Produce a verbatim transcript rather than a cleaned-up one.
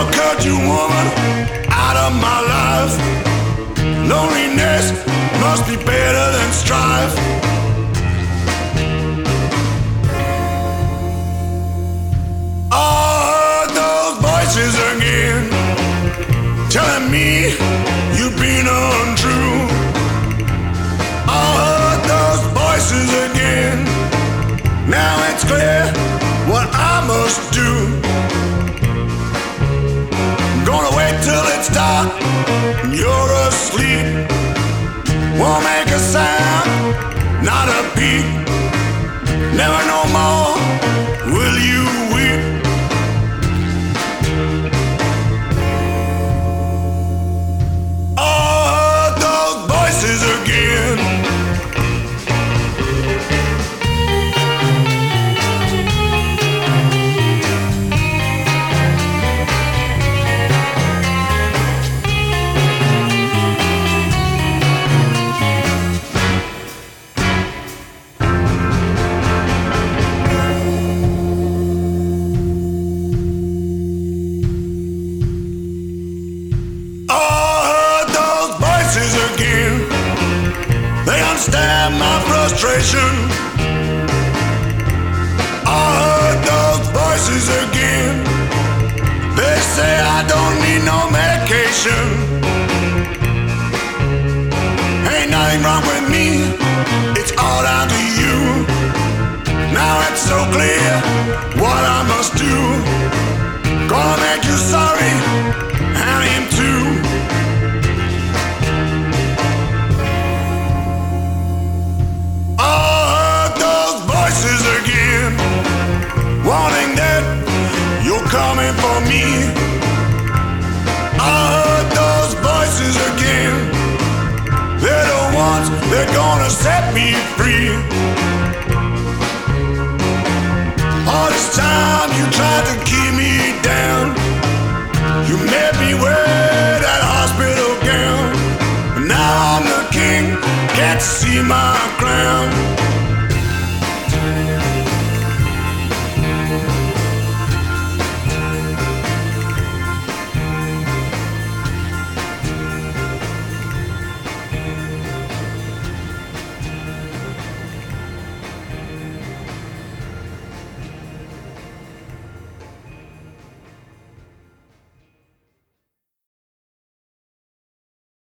gonna cut you, woman, out of my life. Loneliness must be better than strife. I heard those voices again, telling me you've been untrue. I heard those voices again. Now it's clear what I must do. Gonna wait till it's dark and you're asleep. Won't make a sound, not a peep. Never no more will you weep. I heard those voices again. They understand my frustration. I heard those voices again. They say I don't need no medication. Ain't nothing wrong with me, it's all down to you. Now it's so clear what I must do. Gonna make you sorry, and him too. Again, warning that you're coming for me. I heard those voices again. They're the ones that gonna set me free. All this time you tried to keep me down. You made me wear that hospital gown. But now I'm the king, can't see my crown.